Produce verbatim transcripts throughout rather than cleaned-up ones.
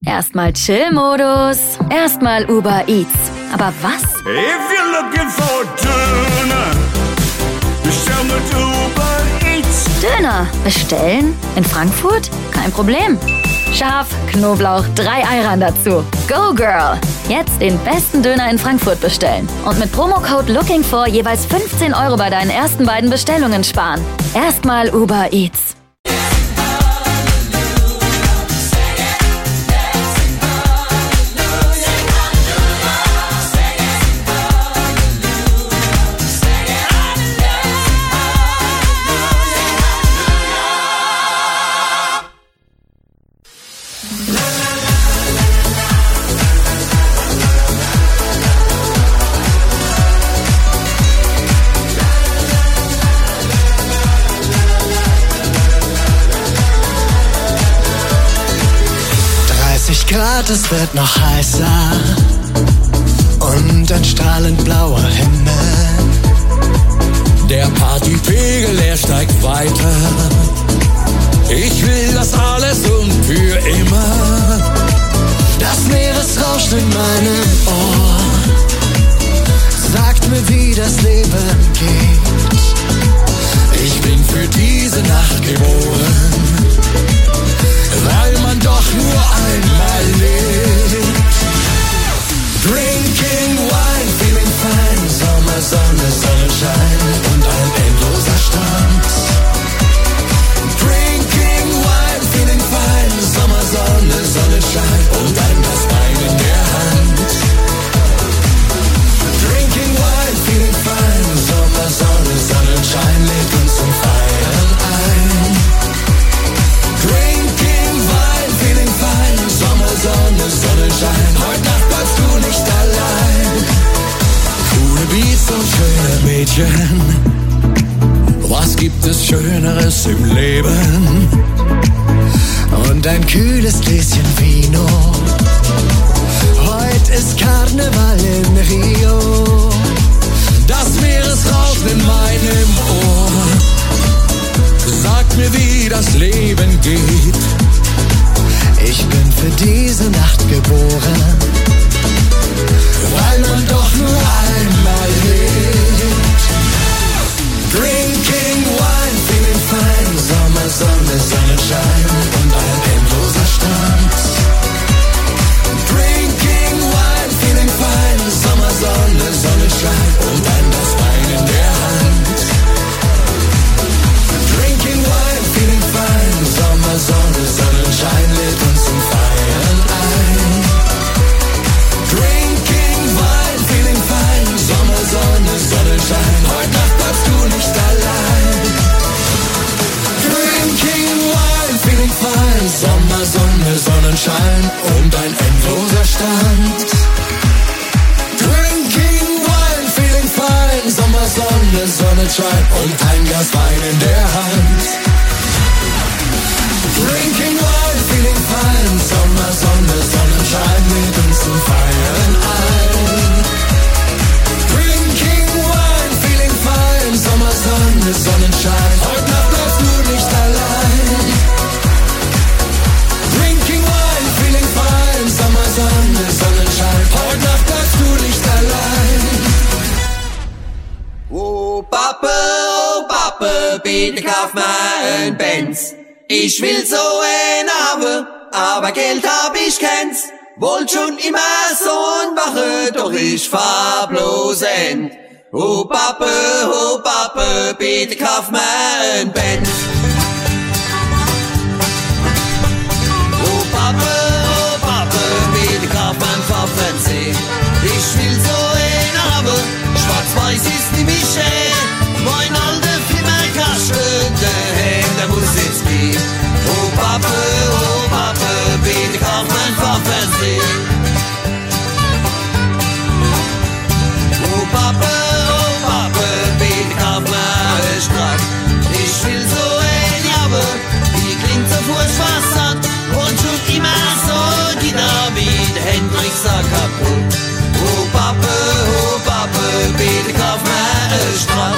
Erstmal Chill-Modus, erstmal Uber Eats. Aber was? If you're looking for Döner, bestell mit Uber Eats. Döner bestellen? In Frankfurt? Kein Problem. Scharf, Knoblauch, drei Ayran dazu. Go Girl! Jetzt den besten Döner in Frankfurt bestellen. Und mit Promocode LOOKINGFOR jeweils fünfzehn Euro bei deinen ersten beiden Bestellungen sparen. Erstmal Uber Eats. Grad, es wird noch heißer und ein strahlend blauer Himmel. Der Partypegel, er steigt weiter. Ich will das alles und für immer. Das Meeresrauschen in meinem Ohr sagt mir, wie das Leben geht. Ich bin für diese Nacht geboren, weil man doch nur einmal lebt. Drinking wine, feeling fine, Sommer, Sonne, Sonnenschein und ein endloser Strand. Drinking wine, feeling fine, Sommer, Sonne, Sonnenschein und ein Glas Wein in der Hand. Drinking wine, feeling fine, Sommer, Sonne, Sonnenschein lädt uns zum Feiern ein. Drinking wine, feeling fine, Sommer, Sonne, Sonnenschein. Heute Nacht bleibst du nicht allein. Coole Beats und schöne Mädchen, was gibt es Schöneres im Leben? Und ein kühles Gläschen Vino. Heute ist Karneval in Rio. Das Meeresrauschen in meinem Ohr sagt mir, wie das Leben geht. Ich bin für diese Nacht geboren, weil man doch nur einmal lebt. Drinking wine, feeling fine, Sommer, Sonne, Sonnenschein und ein endloser Strand. Drinking wine, feeling fine, Sommer, Sonne, Sonnenschein und ein Glas Wein in der Hand. Drinking wine, feeling fine, Sommer, Sonne, Sonnenschein lädt uns zum Feiern ein. Drinking wine, feeling fine, Sommer, Sonne, Sonnenschein. Heute Nacht bleibst du nicht allein. Drinking wine, feeling fine, Sommer, Sonne, Sonnenschein und ein endloser Strand. Drinking wine, feeling fine, Sommer, Sonne, Sonnenschein und ein Glas Wein in der Hand. Drinking wine, feeling fine, Sommer, Sonne, Sonnenschein lädt uns zum Feiern ein. Drinking wine, feeling fine, Sommer, Sonne, Sonnenschein. Heute Nacht bleibst du nicht allein. Drinking wine, feeling fine, Sommer, Sonne, Sonnenschein. Heute Nacht bleibst du nicht allein. Oh Pappe, oh Pappe, bitte kauf mir ein Benz. Ich will so ein haben, aber Geld hab ich keins. Wollt schon immer so ein machen, doch ich fahr bloß end. Oh Pappe, oh Pappe, bitte kauf mir ein Benz. Oh Pappe, oh Pappe, bitte kauf mir ein PfaffenSee. Ich will so ein haben, schwarz-weiß ist nicht mehr schön. Mein alter Flimmerkasten, der hängt, der muss jetzt gehen. Oh Pappe, oh Pappe, bitte kauf mir ein PfaffenSee. Oh Pappe, oh Pappe, bitte kauf mir ein Strack. Ich will so ein Jabbe, die klingt so furchtbar satt und schon immer so Gitarre wie der Hendrix a kaputt. Oh Pappe, oh Pappe, bitte kauf mir ein Strack.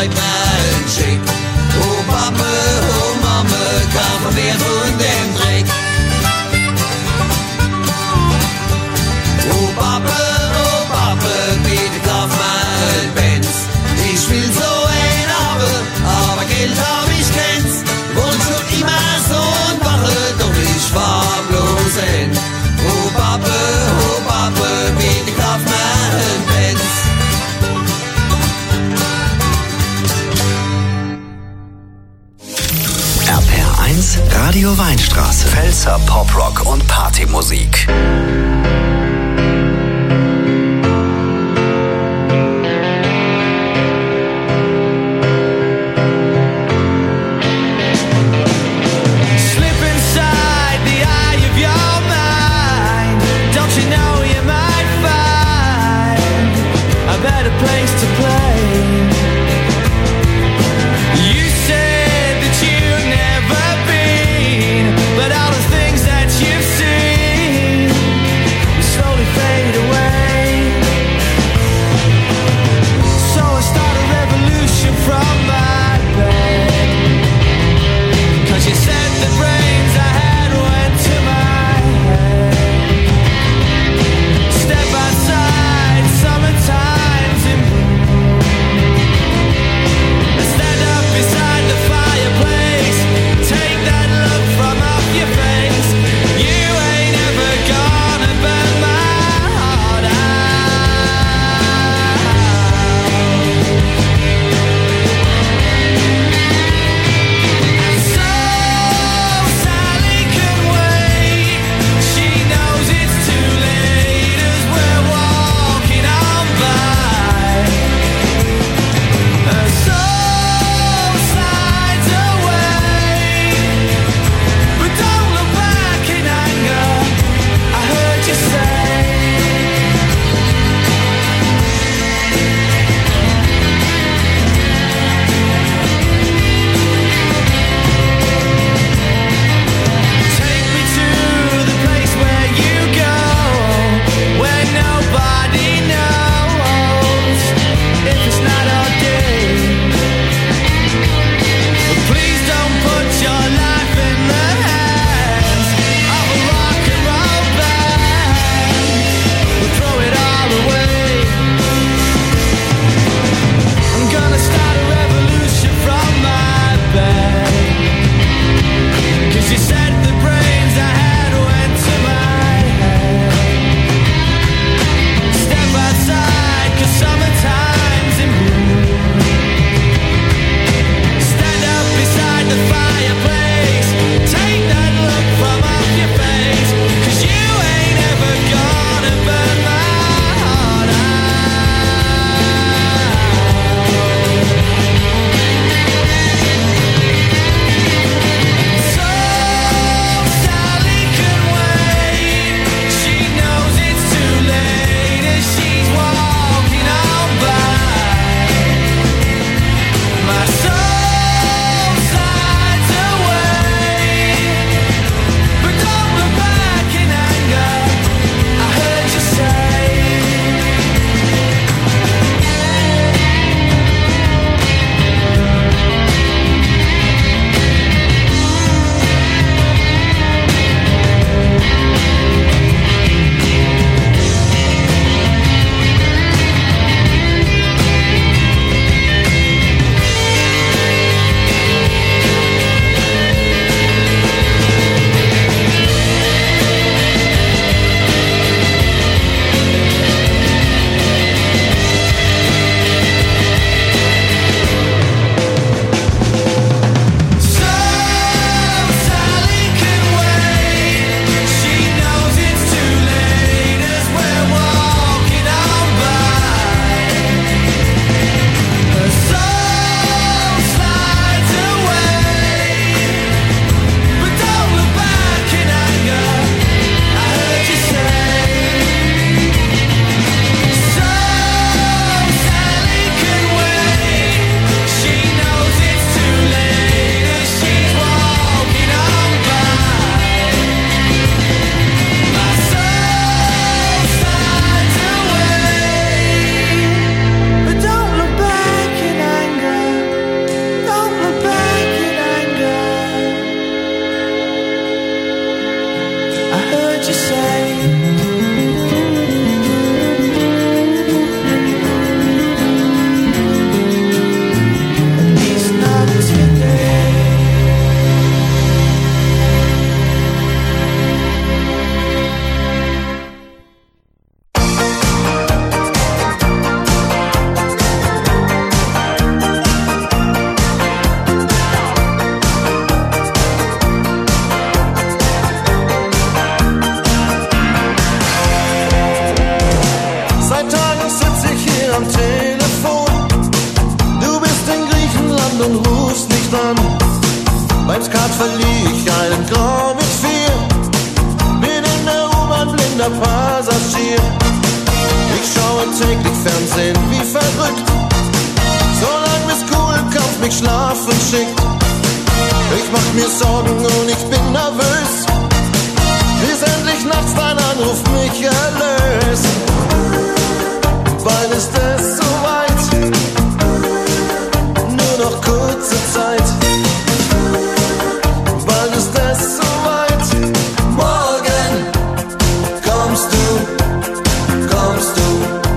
bleibt mir schick. Oh Pappe, oh Mama, kauf mir mehr von dem Dreck. Oh Pappe, oh Pappe, bitte kauf mir ein Benz. Ich will so ein haben, aber Geld hab ich keins. Wollt schon immer so ein Wache, doch ich fahr bloß ein. Oh Pappe, oh Pappe, bitte kauf mir ein Benz. R P R eins Radio Weinstraße. Pfälzer Poprock und Partymusik. Place to play. You said that you've never been, but all the things that you've seen grau mit vier. Bin in der U-Bahn blinder Passagier. Ich schaue täglich Fernsehen wie verrückt. Solange bis cool Kampf mich schlafen schickt. Ich mach mir Sorgen und ich bin nervös, bis endlich nachts dein Anruf mich erlöst. Bald ist es soweit, nur noch kurze Zeit. Bald ist es soweit, morgen kommst du, kommst du.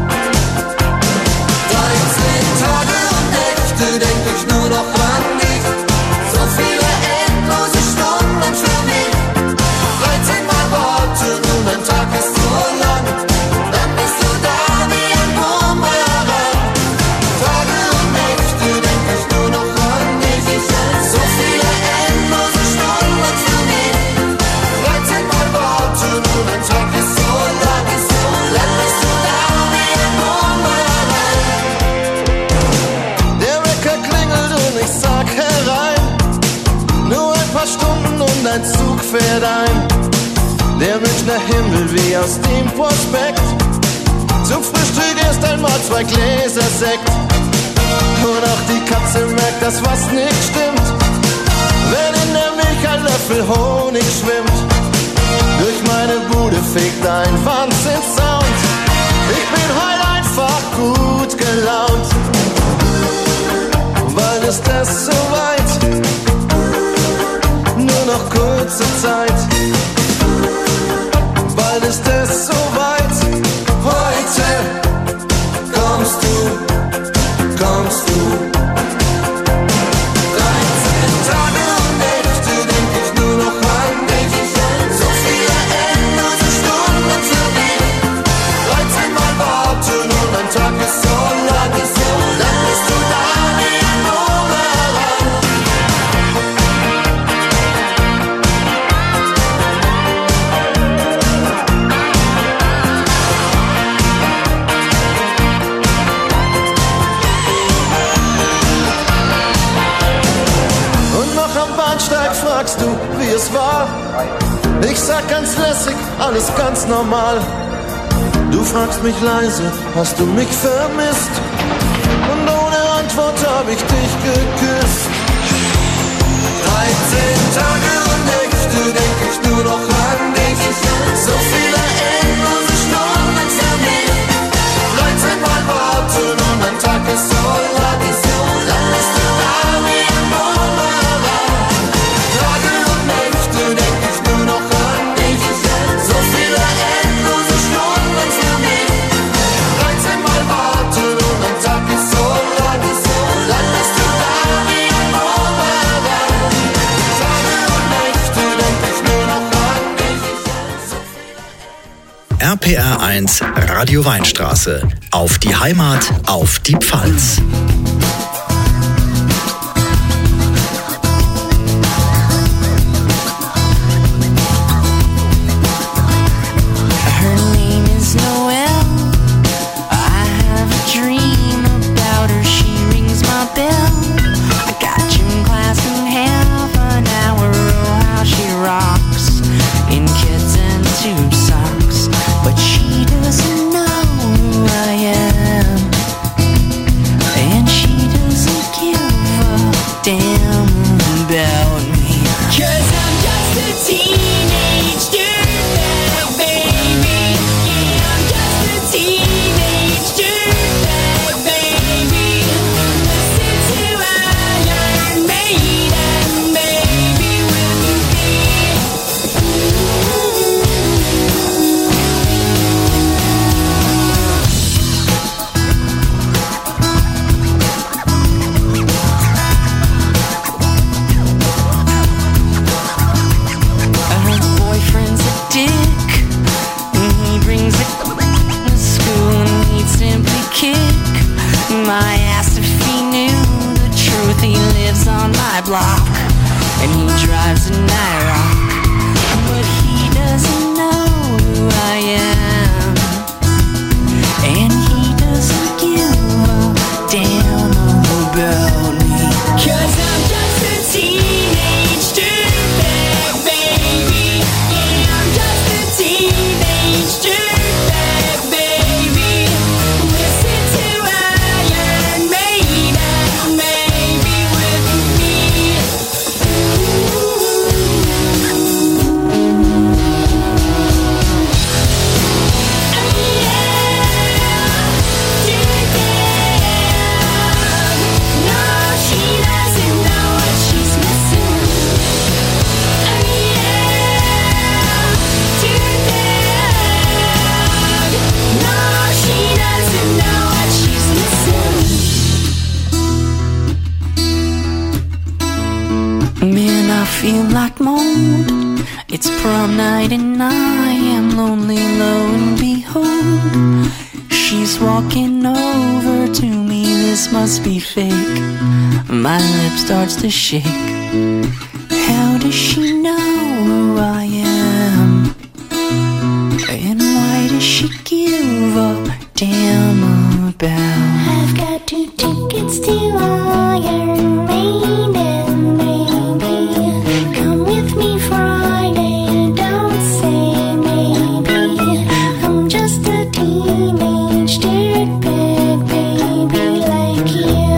dreizehn Tage und Nächte denk ich nur noch an dich. So viele endlose Stunden für mich. dreizehn Mal warten und ein Tag ist so lang. Dann bist du da wie ein Bumerang. Tage und Nächte denk ich nur noch an dich. So viele endlose Stunden für mich. dreizehn Mal warten und ein Tag ist so lang. Dann bist du da wie ein Bumerang. Der Wecker klingelt und ich sag herein. Nur ein paar Stunden und ein Zug fährt ein. Der Münchner Himmel wie aus dem Prospekt. Zum Frühstück erst einmal zwei Gläser Sekt. Und auch die Katze merkt, dass was nicht stimmt, wenn in der Milch ein Löffel Honig schwimmt. Durch meine Bude fegt ein Wahnsinns-Sound. Ich bin heute einfach gut gelaunt. Bald ist es soweit, nur noch kurze Zeit. Bald ist es soweit, heute kommst du, kommst du. dreizehn Tage und Nächte denk ich nur noch an dich. So viele endlose Stunden für mich. dreizehn Mal warten und ein Tag ist so lang. Dann bist du da wie ein Bumerang. Und noch am Bahnsteig fragst du, wie es war. Ich sag ganz lässig, alles ganz normal. Du fragst mich leise, hast du mich vermisst? Und ohne Antwort hab ich dich geküsst. dreizehn Tage und Nächte denk ich nur noch an dich. So viele endlose Stunden für mich. dreizehn Mal warten und ein Tag ist so lang. Dann bist du da wie ein Bumerang. Tage und Nächte denk ich nur noch an dich. So viele endlose Stunden für mich. dreizehn Mal warten und ein Tag ist so lang. Dann bist du da wie ein Bumerang. Tage und Nächte denk ich nur noch an dich. So viele R P R eins Radio Weinstraße. Auf die Heimat, auf die Pfalz. Her name is Noelle. I have a dream about her. She rings my bell. I got gym class in half an hour. Oh, how she rocks in kids and tube socks. But she doesn't know who I am. And she doesn't give a damn about me. 'Cause I'm just a teenage dirtbag, baby. Yeah, I'm just a teenage dirtbag, baby. Listen to Iron Maiden, baby, with me. Her boyfriend's a dick, and he brings it to school, and he'd simply kick my ass if he knew the truth. He lives on my block, and he drives an IROC, but he doesn't know who I am, and he doesn't give a damn about me. 'Cause I'm just a teenage dirtbag, baby. feel like mold. It's prom night and I am lonely, lo and behold, she's walking over to me, this must be fake. My lip starts to shake. How does she know who I am? And why does she give a damn about? I've got two tickets to Iron Maiden, baby. Come with me Friday, don't say maybe. I'm just a teenage dirtbag baby like you.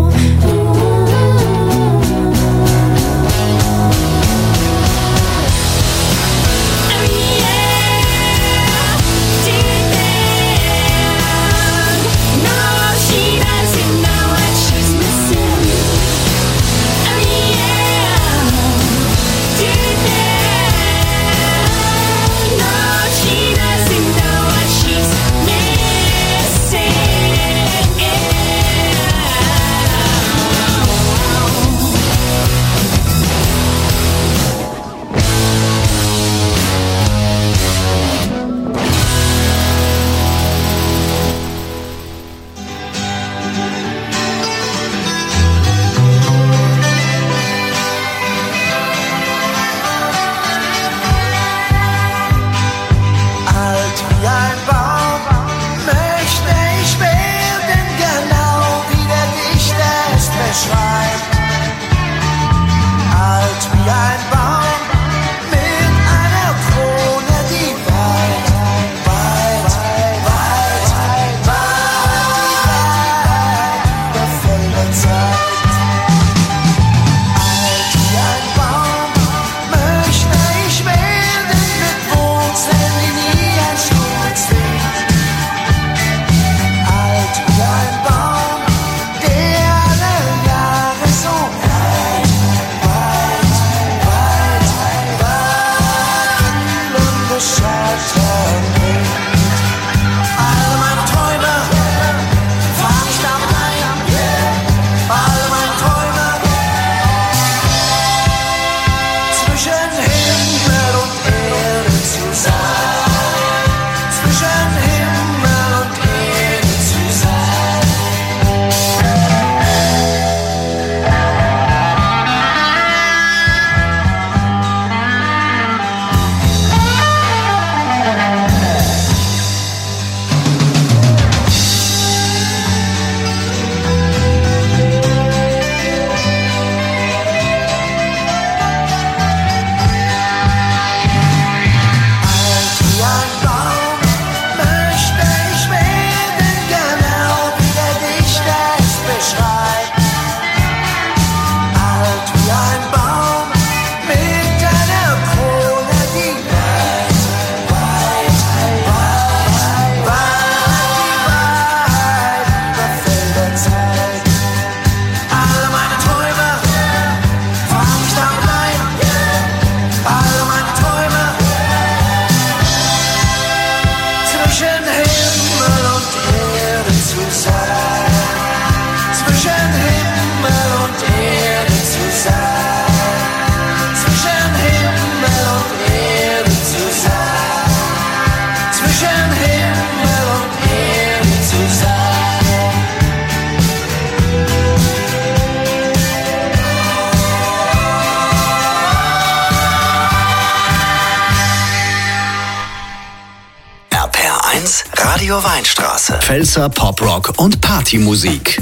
Radio Weinstraße. Pfälzer Poprock und Partymusik.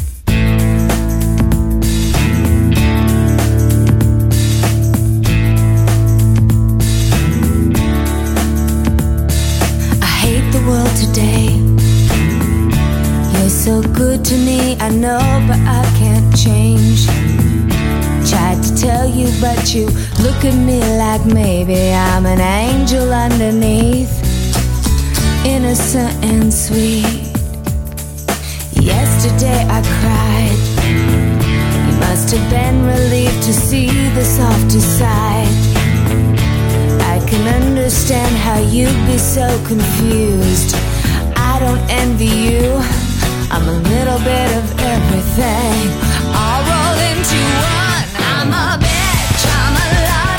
I hate the world today. You're so good to me, I know, but I can't change. Tried to tell you, but you look at me like maybe I'm an angel underneath. Innocent and sweet. Yesterday I cried. You must have been relieved to see the softer side. I can understand how you'd be so confused. I don't envy you. I'm a little bit of everything. All rolled into one. I'm a bitch, I'm a liar.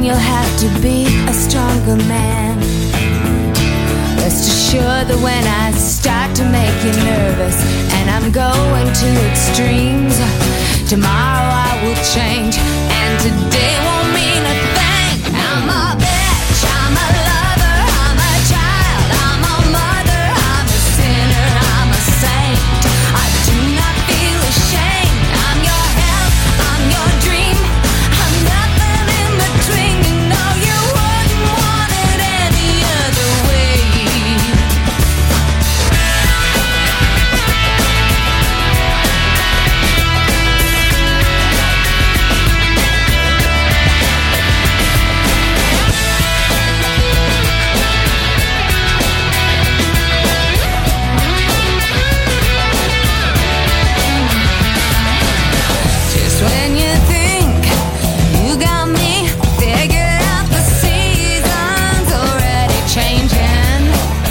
you'll have to be a stronger man. Rest assured that when I start to make you nervous and I'm going to extremes, tomorrow I will change and today won't mean a thing. I'm a bitch, I'm a lover, I'm a child, I'm a mother, I'm a sinner, I'm a saint. I do not feel ashamed. I'm your hell, I'm your dream, I'm nothing in between. You know you wouldn't want it any other way. When you think you got me figured out, the season's already changing.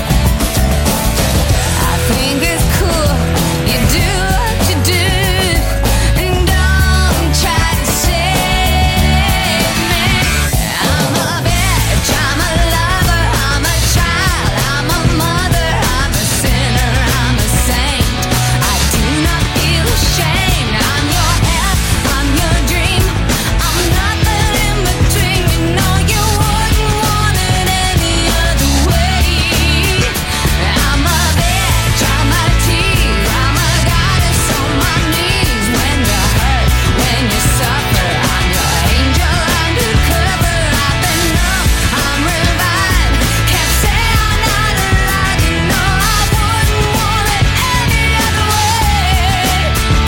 I think it's cool you do what you do, and don't try to save me. I'm a bitch, I'm a lover, I'm a child, I'm a mother, I'm a sinner, I'm a saint. I do not feel ashamed. I'm your hell, I'm your dream, I'm nothing in between. You know you wouldn't want it any other way. I'm a bitch, I'm a tease, I'm a goddess on my knees. When you hurt, when you suffer, I'm your angel undercover. I've been numb, I'm revived, can't say I'm not alive. You know I wouldn't want it any other way.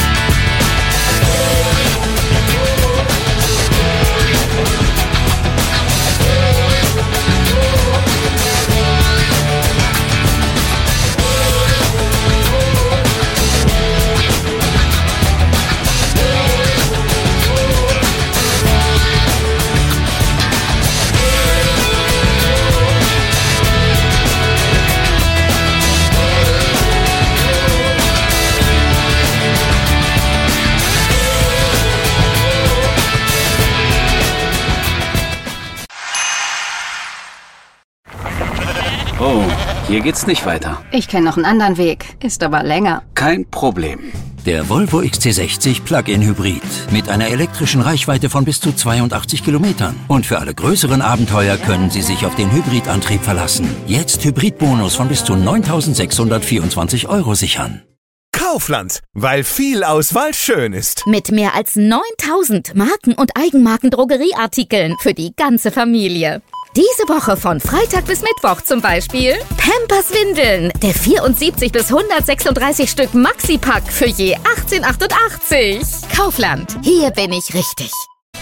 Oh, hier geht's nicht weiter. Ich kenne noch einen anderen Weg, ist aber länger. Kein Problem. Der Volvo X C sechzig Plug-in Hybrid mit einer elektrischen Reichweite von bis zu zweiundachtzig Kilometern. Und für alle größeren Abenteuer können Sie sich auf den Hybridantrieb verlassen. Jetzt Hybridbonus von bis zu neuntausendsechshundertvierundzwanzig Euro sichern. Kaufland, weil viel Auswahl schön ist. Mit mehr als neuntausend Marken- und Eigenmarken-Drogerieartikeln für die ganze Familie. Diese Woche von Freitag bis Mittwoch zum Beispiel Pampers Windeln, der vierundsiebzig bis hundertsechsunddreißig Stück Maxi-Pack für je achtzehn achtundachtzig. Kaufland, hier bin ich richtig.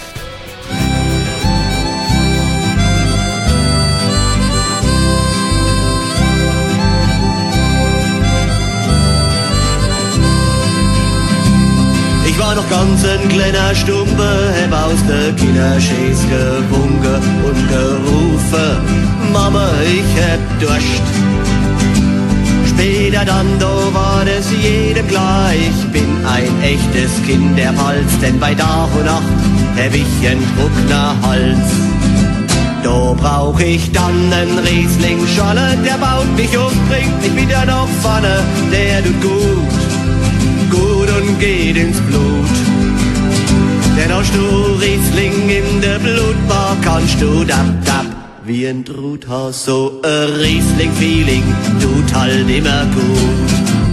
Ich war noch ganz ein kleiner Stumpe, hab aus der Kinderschäß gewunken und gerufen, Mama, ich hab Durst. Später dann, da war das jedem klar, ich bin ein echtes Kind der Pfalz, denn bei Tag und Nacht hab ich einen trockener Hals. Da brauch ich dann einen Riesling-Scholle, der baut mich um, bringt mich wieder nach vorne, der tut gut. Gut und geht ins Blut. Denn hast du Riesling in der Blutbar, kannst du dab, dab, wie ein Truthahn. So ein Riesling-Feeling tut halt immer gut.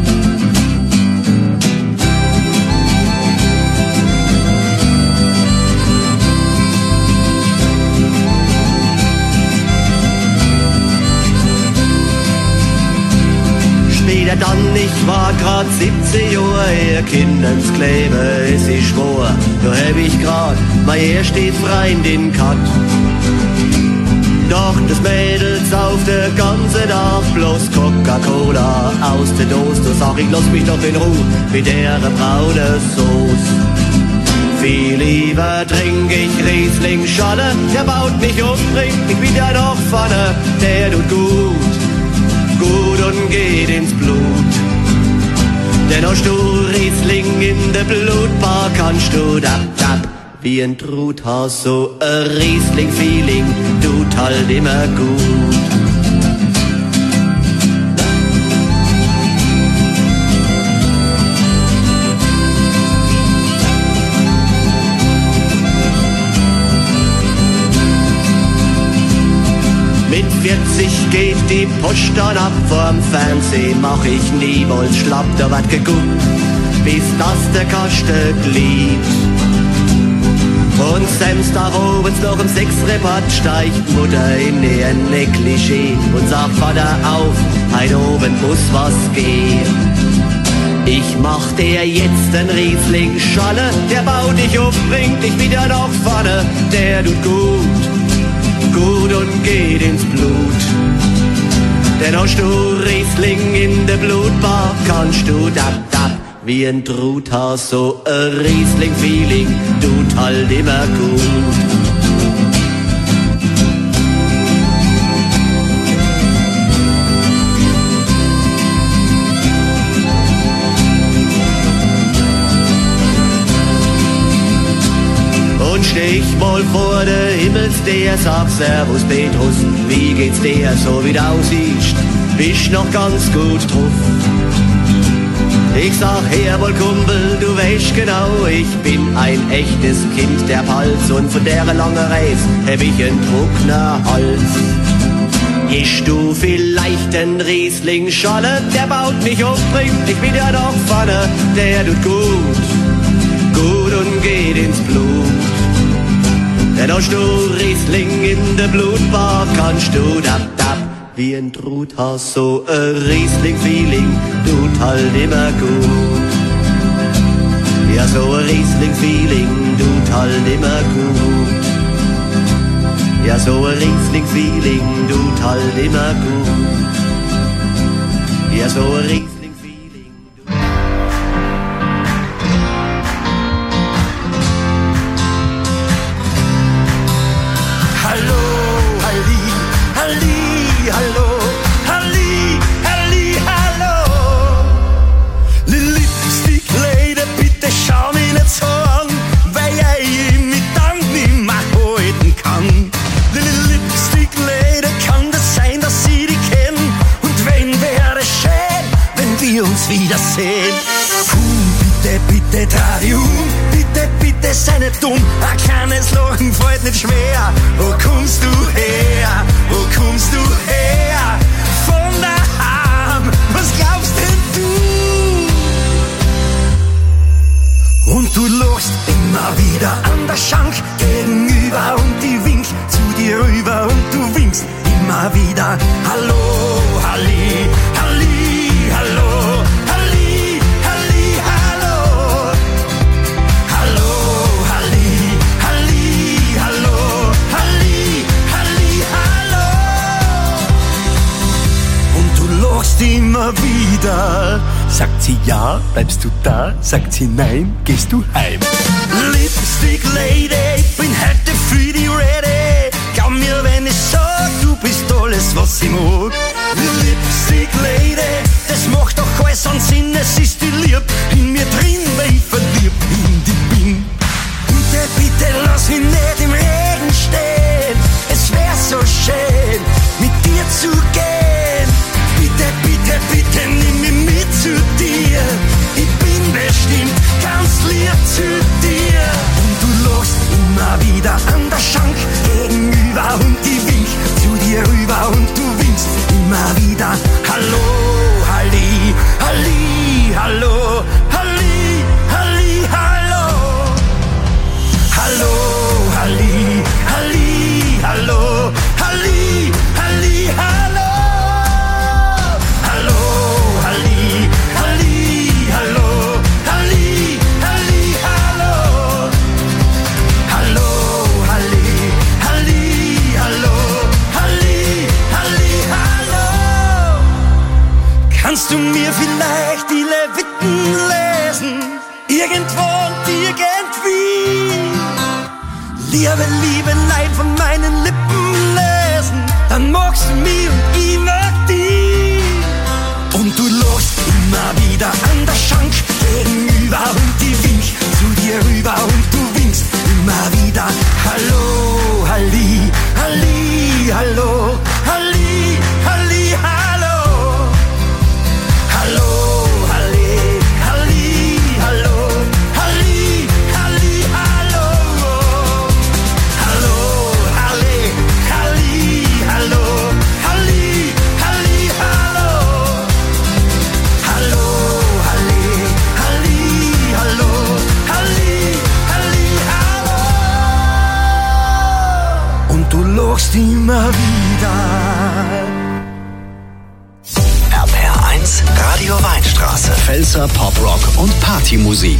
Später dann, ich war grad siebzehn Jahre, ihr Kindens Klebe ist ich schwor. Da hab ich grad mein erste Freundin gehabt. Doch das Mädel sauft der ganze Tag bloß Coca-Cola aus der Dose. Da sag ich, lass mich doch in Ruhe mit der braune Sauce. Viel lieber trink ich Riesling-Scholle, der baut mich um, bringt mich wieder nach vorne, der tut gut. Gut und geht ins Blut. Denn hast du Riesling in der Blutbar, kannst du dab, dab, wie ein Truthahn, so ein Riesling-Feeling tut halt immer gut. Mit vierzig geht die Post dann ab, vorm Fernsehen mach ich niemals schlapp, da wird geguckt, bis das der Kasten glied. Und Samstag abends noch um sechs Report steigt Mutter in ihr Negligé und sagt Vater auf, heute oben muss was gehen. Ich mach dir jetzt den Riesling-Scholle, der baut dich auf, bringt dich wieder nach vorne, der tut gut. Gut und geht ins Blut. Denn hast du Riesling in der Blutbar, kannst du dab dab wie ein Truthahn, so ein Riesling-Feeling tut halt immer gut. Und steh ich mal vor der Himmelsdeer, sag Servus Petrus, wie geht's dir, so wie du aussiehst, bist noch ganz gut drauf. Ich sag, jawohl Kumpel, du weißt genau, ich bin ein echtes Kind der Pfalz und von der langen Reise hab ich einen trockenen Hals. Isch du vielleicht den Riesling-Scholle, der baut mich auf, bringt mich wieder nach vorne, der tut gut, gut und geht ins Blut. Denn hast du Riesling in der Blutbar, kannst du dab dab wie ein Truthahn, so ein Riesling-Feeling tut halt immer gut. Ja, so ein Riesling-Feeling tut halt immer gut. Ja, so ein Riesling-Feeling tut halt immer gut. Ja, so ein Riesling wiedersehen. Puh, bitte, bitte, dreh um, bitte, bitte, sei nicht dumm. Ein kleines Lachen fällt nicht schwer. Wo kommst du her? Wo kommst du her? Von daheim, was glaubst denn du? Und du lachst immer wieder an der Schank gegenüber und die winkt zu dir rüber und du winkst immer wieder. Hallo, Halli, Halli, hallo, Halli, Halli, hallo. Hallo, Halli, Halli, hallo, Halli, Halli, hallo. Und du lachst immer wieder. Sagt sie ja, bleibst du da? Sagt sie nein, gehst du heim? Lipstick Lady, ich bin heute für die ready. Glaub mir, wenn ich sag, du bist alles, was ich mag. Lipstick Lady, das macht doch alles an Sinn, es ist die Lieb in mir drin, weil ich verliebt in dich bin. Bitte, bitte, lass mich nicht im Regen stehen, es wär so schön, mit dir zu gehen. Bitte, bitte, bitte, nimm mich mit zu dir, ich bin bestimmt ganz lieb zu dir. Und du lachst immer wieder an der Schank gegenüber und die winkt zu dir rüber und du winkst immer wieder. Hallo, Halli, Halli, hallo, Halli, Halli, hallo. Hallo, Halli, Halli, hallo, Halli, Halli, hallo. Hallo, Halli, Halli, hallo, Halli, Halli, hallo. Hallo, Halli, Halli, hallo, Halli, Halli, hallo. Kannst du mir vielleicht die Leviten lesen? Irgendwo und irgendwie. Liebe, liebe, Leid von meinen Lippen lesen. Dann magst du mich und ich mag dich. Und du lachst immer wieder an der Schank gegenüber und die winkt zu dir rüber und du winkst immer und du lachst immer wieder. R P R eins, Radio Weinstraße. Pfälzer Poprock und Partymusik.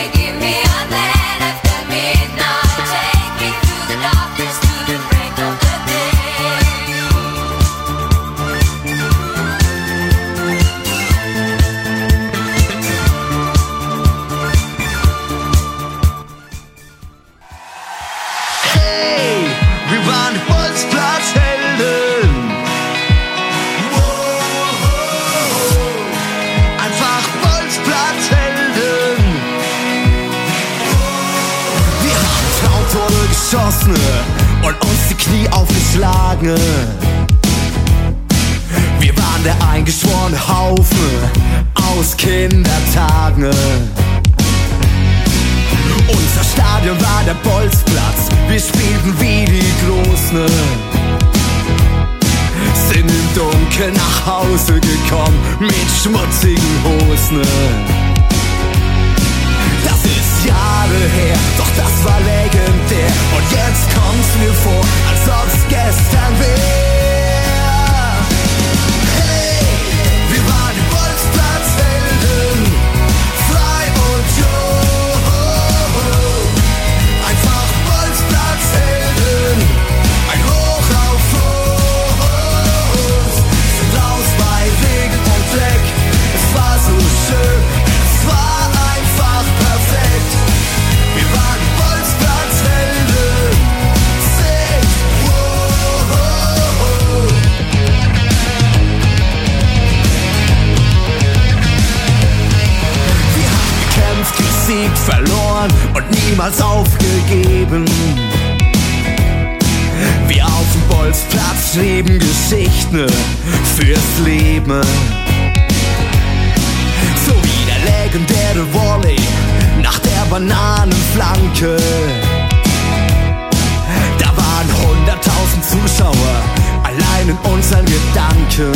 Take me through the darkness to the break of the geschossen und uns die Knie aufgeschlagen. Wir waren der eingeschworene Haufen aus Kindertagen. Unser Stadion war der Bolzplatz, wir spielten wie die Großen. Sind im Dunkeln nach Hause gekommen mit schmutzigen Hosen. Das ist Jahre her, doch das war legendär. Und jetzt kommt's mir vor, als ob's gestern wär. Hey, wir waren die Bolzplatzhelden, frei und joho. Einfach Bolzplatzhelden, ein Hoch auf uns. Sind raus bei Regen und Dreck, es war so schön, es war einfach perfekt. Wir waren Bolzplatzhelden, sing, wow. Wir haben gekämpft, gesiegt, verloren und niemals aufgegeben. Wir auf dem Bolzplatz schrieben Geschichten fürs Leben. So wie der legendäre Volley nach der Bananenflanke. Da waren hunderttausend Zuschauer allein in unseren Gedanken.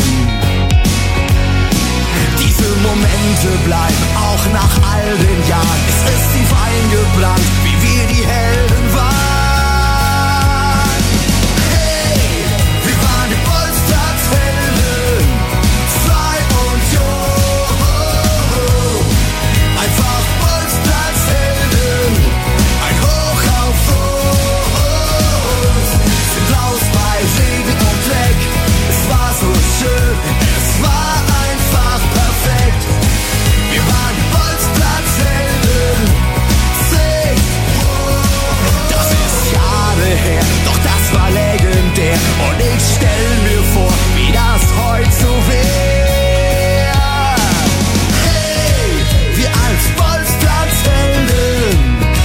Diese Momente bleiben auch nach all den Jahren. Es ist tief eingebrannt, wie wir die Helden waren. Hey, wir waren die Bolzplatzhelden, frei und joho. Einfach Bolzplatzhelden, ein Hoch auf uns. Sind raus bei Regen und Dreck, es war so schön, es war einfach perfekt. Wir waren die Bolzplatzhelden, sing, wow. Das ist Jahre her, doch das war legendär. Und ich stell mir vor, wie das heute so wär. Hey, wir als Bolzplatzhelden,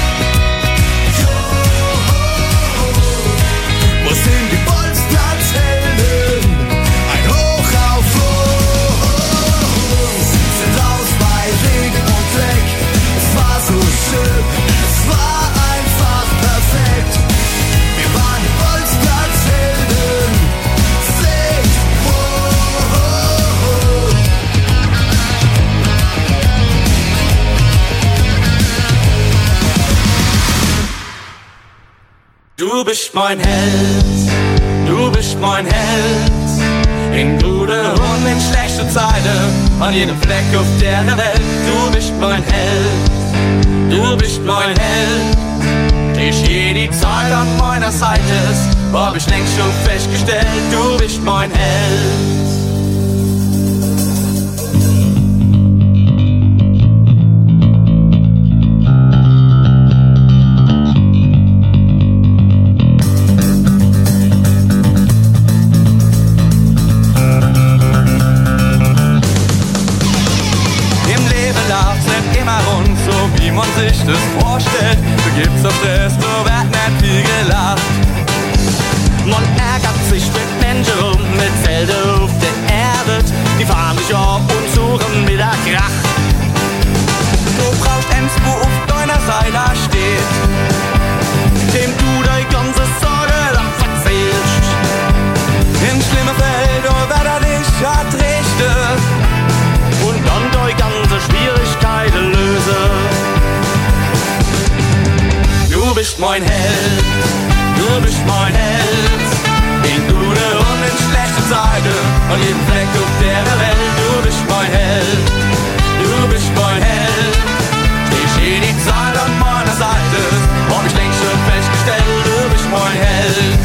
joho. Wo sind die Bolzplatzhelden? Ein Hoch auf uns. Sind raus bei Regen und Dreck. Es war so schön, es war einfach perfekt. Wir waren die Bolzplatzhelden, sing, wow. Du bist mein Held, du bist mein Held. In guten und in schlechten Zeiten, an jedem Fleck auf der Welt. Du bist mein Held, du bist mein Held. Ich je die Zeit an meiner Seite ist, hab ich längst schon festgestellt. Du bist mein Held. Wie man sich das vorstellt, du gibst auf das, du wird nicht viel gelacht. Man ärgert sich mit Menschen rum, mit Zelte auf der Erde. Die fahren sich ab und suchen mit der Krach. Du brauchst eins, wo auf deiner Seite steht, dem du deine ganze Sorge lang verzählst. In schlimmer Feld, oh, wer da dich hat richtet und dann deine ganze Schwierigkeiten löse. Du bist mein Held, du bist mein Held. In gute und in schlechte Zeiten, an jedem Fleck auf der Welt. Du bist mein Held, du bist mein Held. Ich steh die Zeit an meiner Seite, hab ich längst schon festgestellt. Du bist mein Held.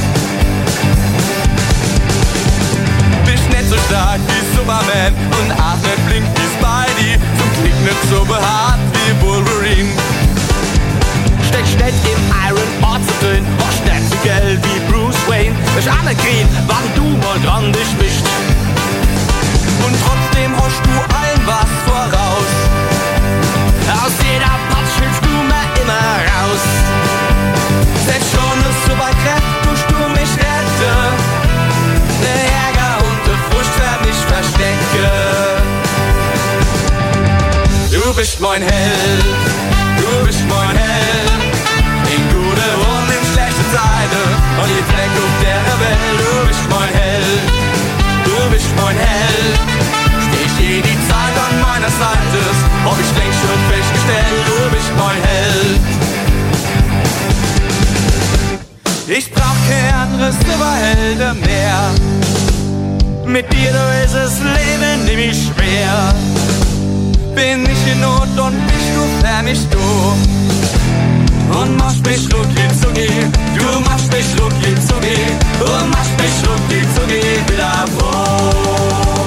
Bist nicht so stark wie Superman und auch nicht flink wie Spidey. Zum Klick nicht so behaart wie Wolverine. Steckst nicht im Iron Man zu drin, warst nicht so Geld wie Bruce Wayne. Bist alle grün, wann du mal dran dich mischt. Und trotzdem hast du allen was voraus. Aus jeder Patsch hilfst du mir immer raus. Selbst schon eine mein Held, du bist mein Held. In gute und in schlechte Zeiten und je Fleck auf der Welt. Du bist mein Held, du bist mein Held. Steh ich je die Zeit an meiner Seite, hab ich längst schon festgestellt. Du bist mein Held. Ich brauch kein anderes Superhelden mehr. Mit dir, du ist das Leben nämlich schwer. Bin ich in Not und bist du für mich du. Und machst mich rucki zucki, du machst mich rucki zucki. Und machst mich rucki zucki wieder froh.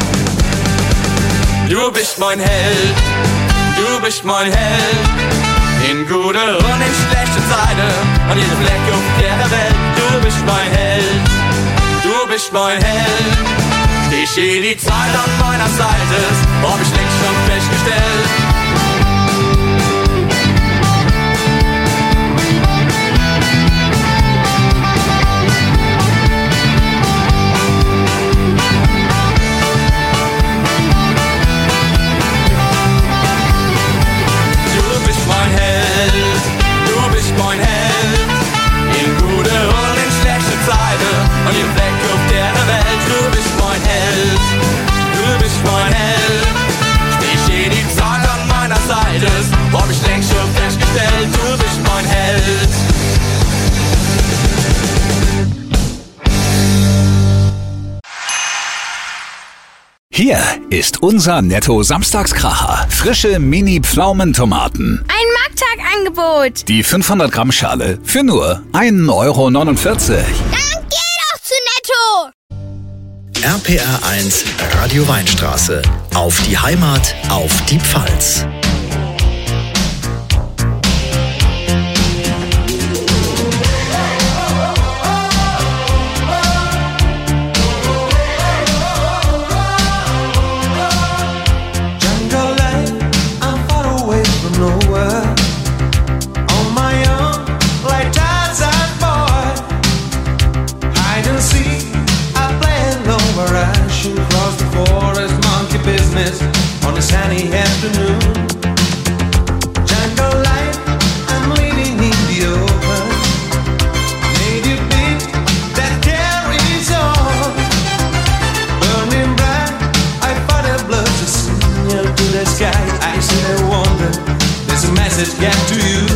Du bist mein Held, du bist mein Held. In gute und in schlechte Zeiten und jeden Fleck auf der Welt. Du bist mein Held, du bist mein Held. Ich steh die Zeit an meiner Seite, hab ich längst schon festgestellt. Du bist mein Held, du bist mein Held. In gute und in schlechte Zeiten und jeden Fleck auf der Welt. Du bist mein Held, du bist mein Held. Ich steh die Zeit an meiner Seite, hab ich längst schon festgestellt. Du bist mein Held. Hier ist unser Netto-Samstagskracher. Frische Mini-Pflaumentomaten. Ein Markttagangebot. Die fünfhundert Gramm Schale für nur ein Euro neunundvierzig. Dann geh doch zu Netto. R P R eins Radio Weinstraße. Auf die Heimat, auf die Pfalz. On a sunny afternoon, jungle life, I'm living in the open. Native beat that carries on, burning bright. I fought a blood to signal to the sky. I said I wonder, there's a message get to you.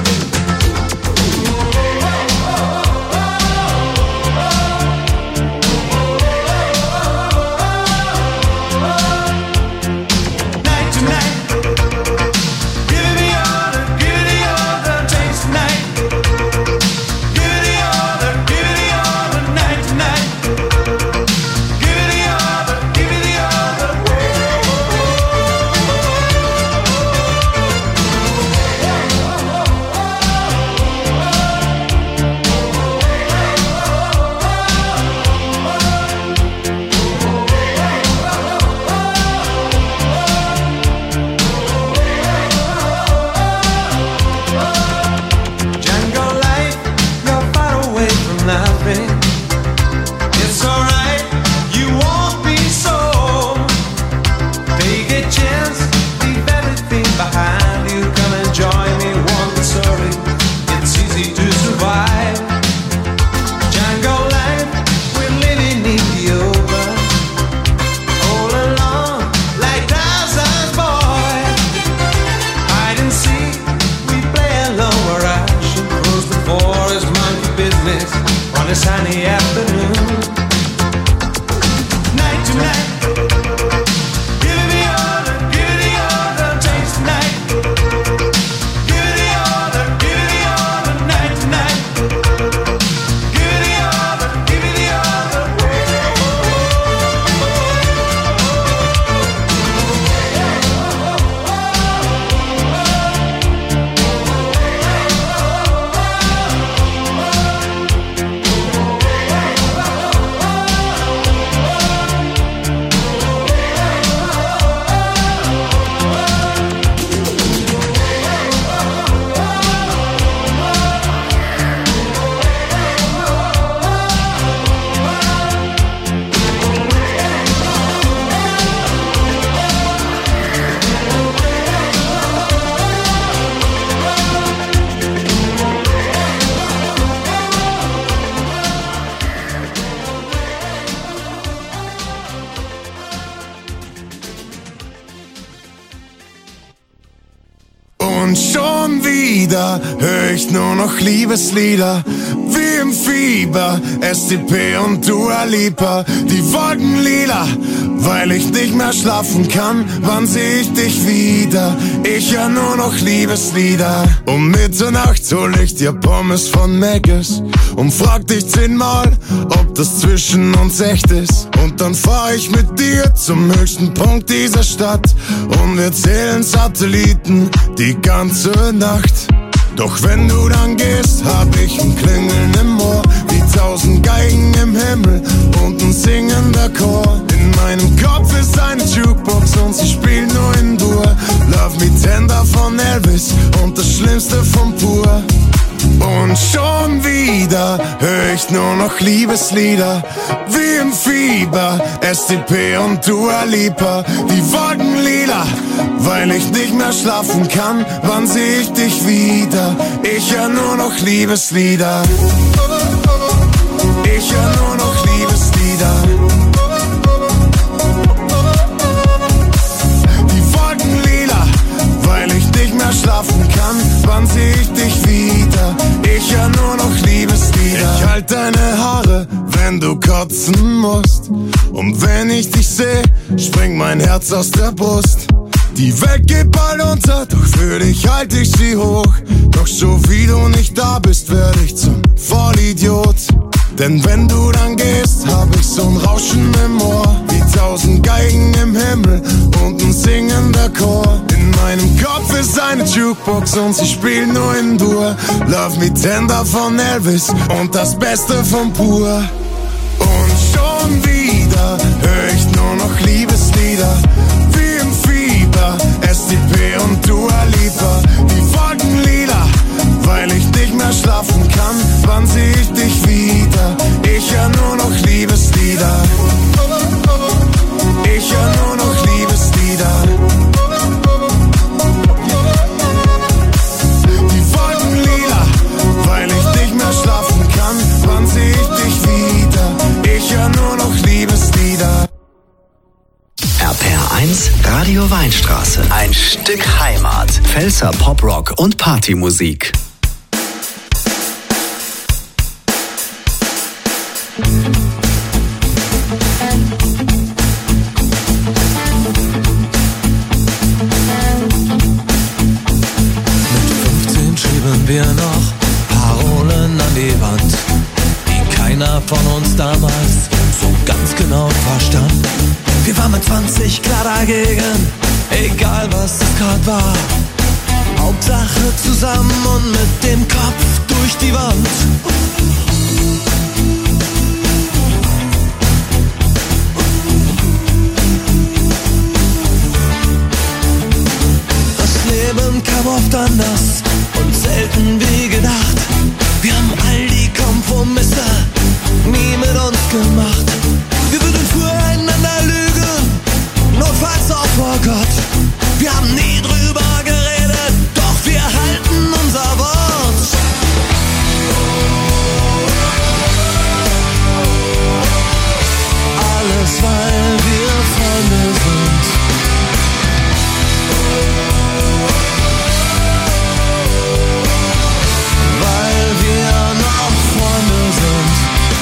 On a sunny afternoon, night to night, give me all the, give me all the taste tonight. Give me all the, give me all the night tonight. Give me all the, give me all the. schon wieder hör ich nur noch Liebeslieder. Wie im Fieber, S T P und Dua Lipa. Die Wolken lila, weil ich nicht mehr schlafen kann. Wann seh ich dich wieder? Ich hör nur noch Liebeslieder. Um Mitternacht hol ich dir Pommes von Mc's und frag dich zehnmal, ob das zwischen uns echt ist. Und dann fahr ich mit dir zum höchsten Punkt dieser Stadt und wir zählen Satelliten die ganze Nacht. Doch wenn du dann gehst, hab ich ein Klingeln im Ohr, wie tausend Geigen im Himmel und ein singender Chor. In meinem Kopf ist eine Jukebox und sie spielt nur in Dur. Love Me Tender von Elvis und das Schlimmste von Pur. Und schon wieder hör ich nur noch Liebeslieder. Wie im Fieber, S T P und Dua Lipa. Die Wolken lila, weil ich nicht mehr schlafen kann. Wann seh ich dich wieder? Ich hör nur noch Liebeslieder. Ich hör nur noch Liebeslieder. Die Wolken lila, weil ich nicht mehr schlafen kann. Wann seh ich dich wieder? Ich hör nur noch Liebeslieder. Ich halt deine Haare, wenn du kotzen musst. Und wenn ich dich seh, springt mein Herz aus der Brust. Die Welt geht bald unter, doch für dich halt ich sie hoch. Doch so wie du nicht da bist, werd ich zum Vollidiot. Denn wenn du dann gehst, hab ich so'n Rauschen im Ohr, wie tausend Geigen im Himmel und ein singender Chor. In meinem Kopf ist eine Jukebox und sie spielt nur in Dur. Love Me Tender von Elvis und das Beste von Pur. Und schon wieder hör ich nur noch Liebeslieder. Wie im Fieber, S T P und Dua Lipa. Die Wolken lila, weil ich nicht mehr schlafen kann. Wann seh ich dich wieder? Ich hör nur noch Liebeslieder. Ich hör nur noch Liebeslieder. Die Wolken lila, weil ich nicht mehr schlafen kann. Wann seh ich dich wieder? Ich hör nur noch Liebeslieder. R P R eins Radio Weinstraße. Ein Stück Heimat. Pfälzer Poprock und Partymusik. Schrieben wir noch Parolen an die Wand, die keiner von uns damals so ganz genau verstand. Wir waren mit zwanzig klar dagegen, egal was es grad war. Hauptsache zusammen und mit dem Kopf durch die Wand. Das Leben kam oft anders und selten wie gedacht. Wir haben all die Kompromisse nie mit uns gemacht. Wir würden füreinander lügen, notfalls auch vor Gott. Wir haben nie drüber geredet, doch wir halten unser Wort. Alles, weil wir Freunde sind. Weil wir noch Freunde sind.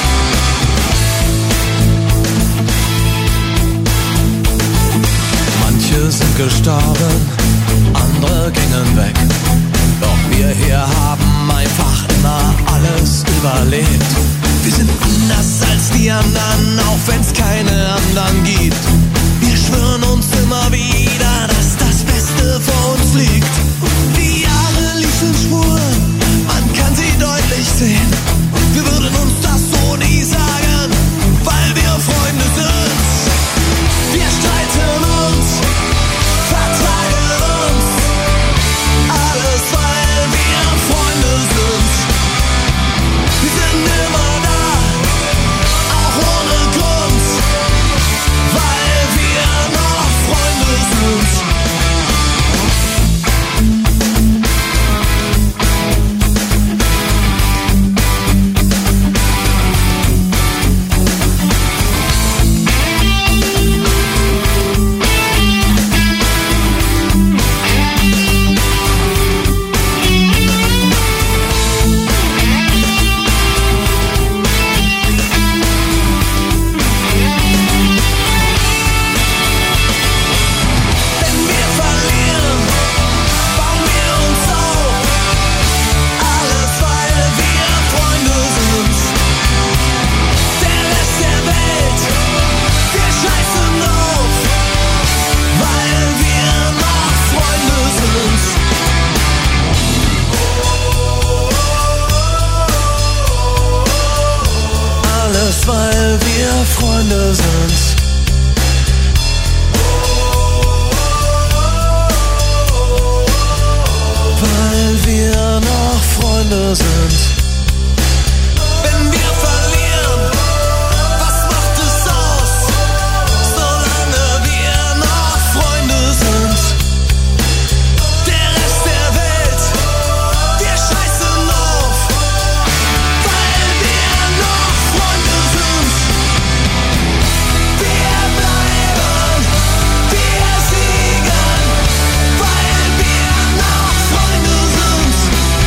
Manche sind gestorben, andere gingen weg. Doch wir hier haben einfach immer alles überlebt. Wir sind anders als die anderen, auch wenn's keine anderen gibt. Wir schwören uns immer wieder, dass das Beste vor uns liegt. Die Jahre ließen Spuren, man kann sie deutlich sehen. Wir würden uns das so nie sagen, weil wir Freunde sind. Wir streiten uns, vertragen uns, alles weil wir Freunde sind. Wir sind immer da, auch ohne Grund, weil wir noch Freunde sind. noch Freunde sind. Weil wir noch Freunde sind. Wenn wir verlieren, was macht es aus? Solange wir noch Freunde sind. Der Rest der Welt, wir scheißen auf, weil wir noch Freunde sind. Wir bleiben, wir siegen, weil wir noch Freunde sind.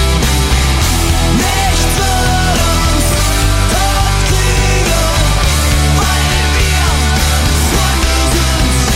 Nichts wird uns tot kriegen, weil wir Freunde sind.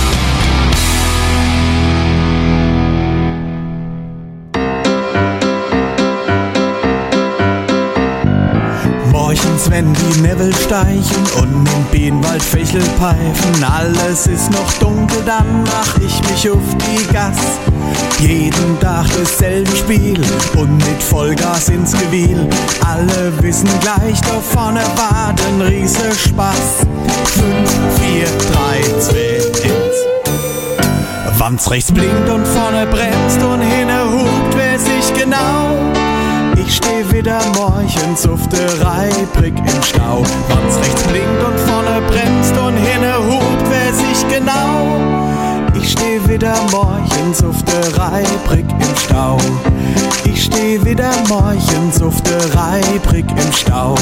Morgens, wenn die Nebel steichen und im Bienenwald Fächel pfeifen, alles ist noch dunkel, dann mach ich mich auf die Gas. Jeden Tag dasselbe Spiel und mit Vollgas ins Gewiehl. Alle wissen gleich, da vorne war ein riese Spaß. Fünf, vier, drei, zwei, eins. Wann's rechts blinkt und vorne bremst und hinne hupt, weiß ich genau. Ich steh wieder morgens auf der Reibrick im Stau. Wann's rechts blinkt und vorne bremst und hinne hupt, weiß ich genau. Ich steh wieder morgens auf der Reibrick im Stau. Ich steh wieder morgens auf der Reibrick im Stau.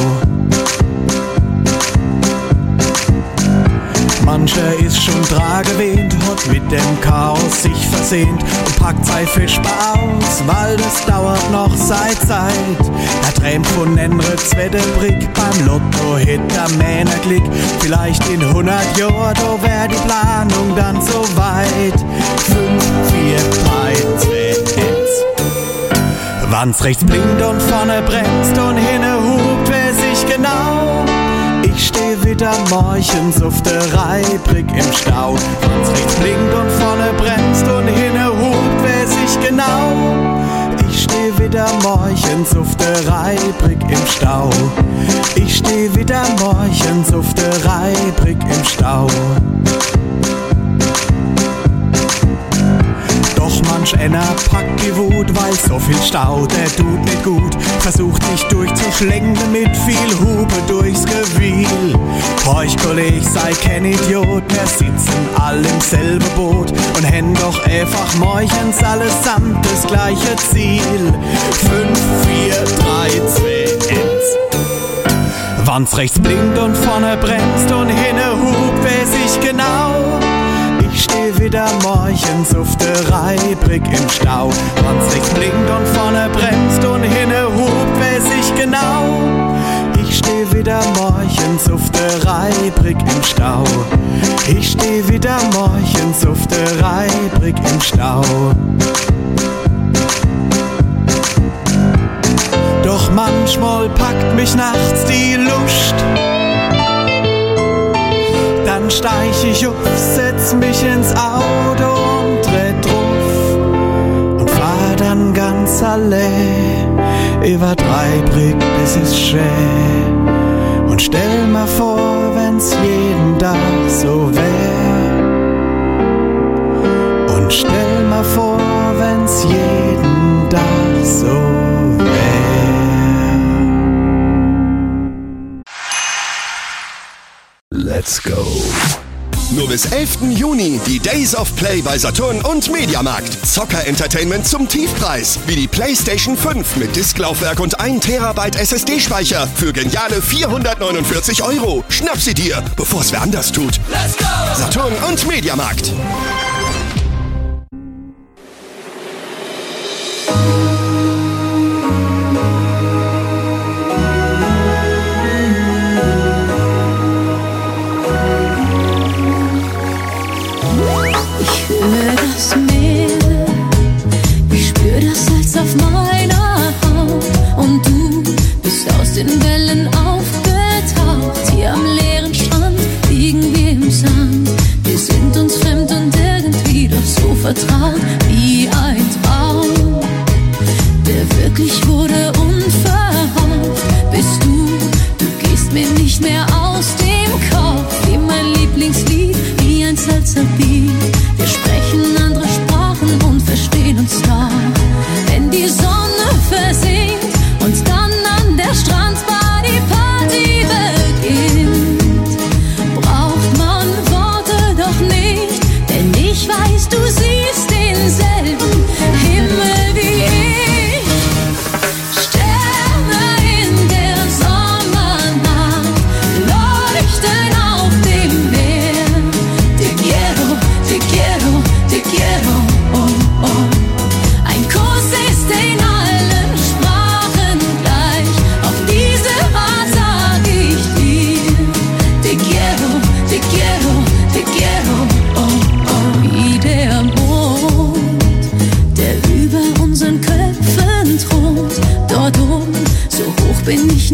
Mancher ist schon dran gewähnt, hat mit dem Chaos sich versehnt und packt sein Fischbar aus, weil das dauert noch seit Zeit. Er träumt von enre zweite Brick, beim Lotto hit der Männerklick. Vielleicht in hundert Jahren, da wär die Planung dann so weit. Fünf, vier, drei, zwei, eins. Wann's rechts blinkt und vorne bremst und hinne hupt, weiß ich genau. Ich steh wieder morgens auf der Reibrick im Stau. Wann's rechts blinkt und vorne bremst und hinne hupt, weiß ich genau. Ich steh wieder morgens auf der Reibrick im Stau. Ich steh wieder morgens auf der Reibrick im Stau. Doch manch einer packt die Wut, weil so viel Stau, der tut nicht gut. Versucht sich durchzuschlängen mit viel Hupe durchs Gewühl. Horch, Kolleg, sei kein Idiot, wir sitzen all im selben Boot und hätten doch einfach morgens allesamt das gleiche Ziel. Fünf, vier, drei, zwei, eins. Wann's rechts blinkt und vorne bremst und hinne hupt, weiß ich genau. Ich steh wieder morgens auf der Reibrick im Stau. Wann's rechts blinkt und vorne bremst und hinne hupt, weiß ich genau. Ich steh wieder morgens auf der Reibrick im Stau. Ich steh wieder morgens auf der Reibrick im Stau. Doch manchmal packt mich nachts die Lust. Dann steig ich auf, setz mich ins Auto und dreh drauf und fahr dann ganz allein über Dreibrick, bis es schön. Und stell mir vor, wenn's jeden Tag so wär. Und stell mir vor, wenn's jeden Tag so wär. Let's go. Nur bis elften Juni die Days of Play bei Saturn und Mediamarkt. Zocker-Entertainment zum Tiefpreis. Wie die PlayStation fünf mit Disklaufwerk und ein Terabyte S S D-Speicher für geniale vierhundertneunundvierzig Euro. Schnapp sie dir, bevor es wer anders tut. Let's go! Saturn und Mediamarkt. Das Meer, ich spür das Salz auf meiner Haut und du bist aus den Wellen aufgetaucht. Hier am leeren Strand liegen wir im Sand, wir sind uns fremd und der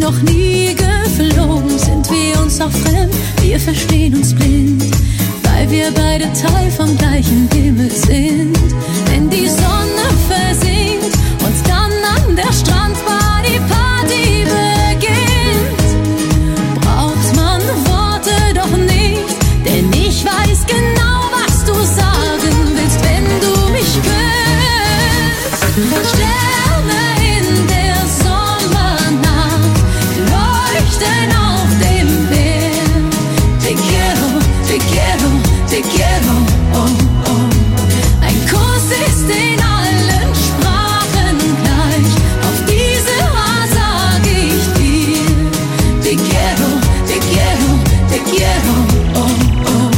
noch nie geflogen, sind wir uns auch fremd, wir verstehen uns blind, weil wir beide Teil vom gleichen Himmel sind. Wenn die Sonne versinkt und dann an der Strandbar die Party beginnt, braucht man Worte doch nicht, denn ich weiß genau, was du sagen willst, wenn du mich küsst. Sterne in der Sommernacht leuchten auf dem Meer. Te quiero, te quiero, te quiero, oh, oh. Ein Kuss ist in allen Sprachen gleich, auf diese Art sag ich dir. Te quiero, te quiero, te quiero, oh, oh.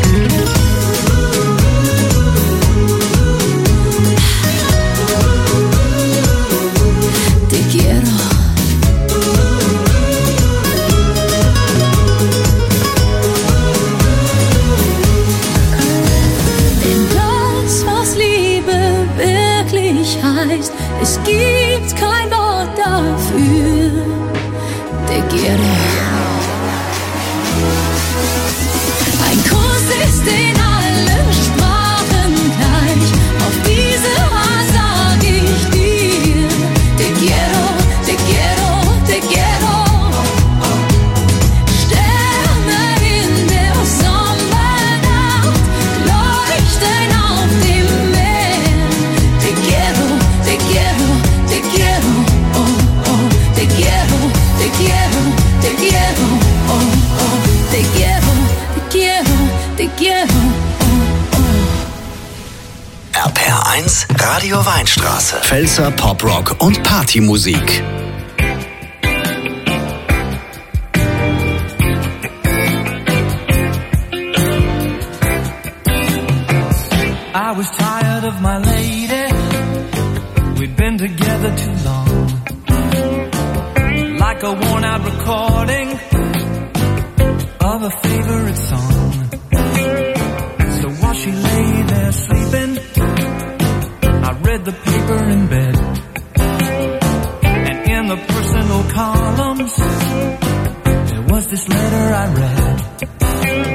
Te quiero. Denn das, was Liebe wirklich heißt, es gibt kein Wort dafür. Te quiero. Ein Kuss ist in allen Sprachen gleich, auf diese Art sag ich dir. Te quiero, te quiero, te quiero. Sterne in der Sommernacht leuchten auf dem Meer. Te quiero, te quiero, te quiero, oh, oh. Te quiero, te quiero, te quiero, oh, oh. Te quiero, te quiero, te quiero, oh, oh. R P R eins Radio Weinstraße. Pfälzer Poprock und Partymusik. I was tired of my lady. We'd been together too long. Like a worn out recording of a favorite song. So while she lay there sleeping, I read the paper in bed. And in the personal columns, there was this letter I read.